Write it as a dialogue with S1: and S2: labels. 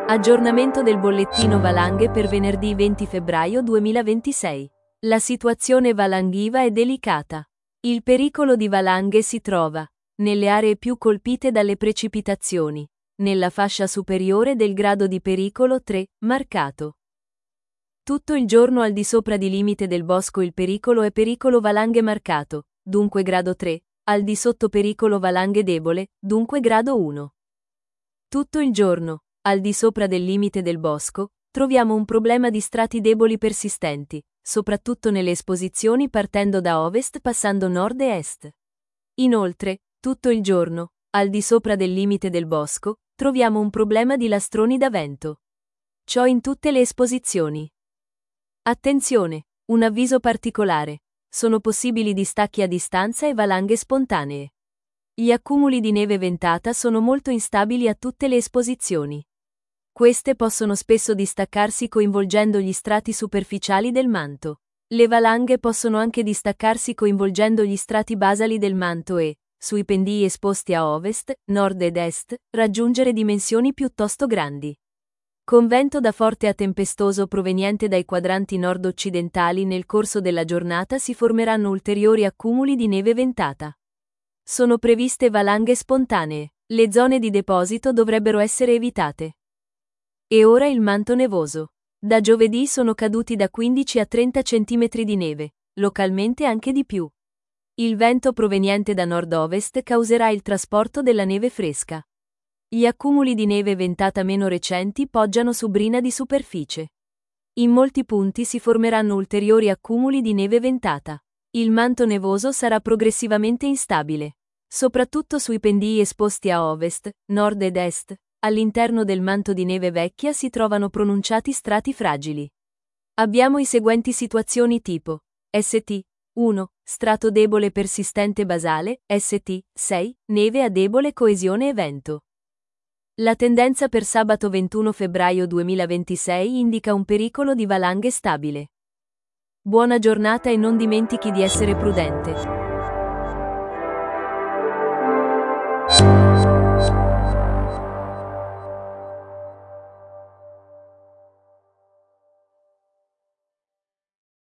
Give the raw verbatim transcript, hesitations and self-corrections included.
S1: Aggiornamento del bollettino valanghe per venerdì venti febbraio duemilaventisei. La situazione valanghiva è delicata. Il pericolo di valanghe si trova nelle aree più colpite dalle precipitazioni, nella fascia superiore del grado di pericolo tre, marcato. Tutto il giorno al di sopra di limite del bosco il pericolo è pericolo valanghe marcato, dunque grado tre, al di sotto pericolo valanghe debole, dunque grado uno. Tutto il giorno, al di sopra del limite del bosco, troviamo un problema di strati deboli persistenti, soprattutto nelle esposizioni partendo da ovest passando nord e est. Inoltre, tutto il giorno, al di sopra del limite del bosco, troviamo un problema di lastroni da vento. Ciò in tutte le esposizioni. Attenzione! Un avviso particolare. Sono possibili distacchi a distanza e valanghe spontanee. Gli accumuli di neve ventata sono molto instabili a tutte le esposizioni. Queste possono spesso distaccarsi coinvolgendo gli strati superficiali del manto. Le valanghe possono anche distaccarsi coinvolgendo gli strati basali del manto e, sui pendii esposti a ovest, nord ed est, raggiungere dimensioni piuttosto grandi. Con vento da forte a tempestoso proveniente dai quadranti nord-occidentali nel corso della giornata si formeranno ulteriori accumuli di neve ventata. Sono previste valanghe spontanee. Le zone di deposito dovrebbero essere evitate. E ora il manto nevoso. Da giovedì sono caduti da quindici a trenta centimetri di neve, localmente anche di più. Il vento proveniente da nord-ovest causerà il trasporto della neve fresca. Gli accumuli di neve ventata meno recenti poggiano su brina di superficie. In molti punti si formeranno ulteriori accumuli di neve ventata. Il manto nevoso sarà progressivamente instabile. Soprattutto sui pendii esposti a ovest, nord ed est, all'interno del manto di neve vecchia si trovano pronunciati strati fragili. Abbiamo i seguenti situazioni tipo S T uno. Strato debole persistente basale, S T sei. Neve a debole coesione e vento. La tendenza per sabato ventuno febbraio duemilaventisei indica un pericolo di valanghe stabile. Buona giornata e non dimentichi di essere prudente.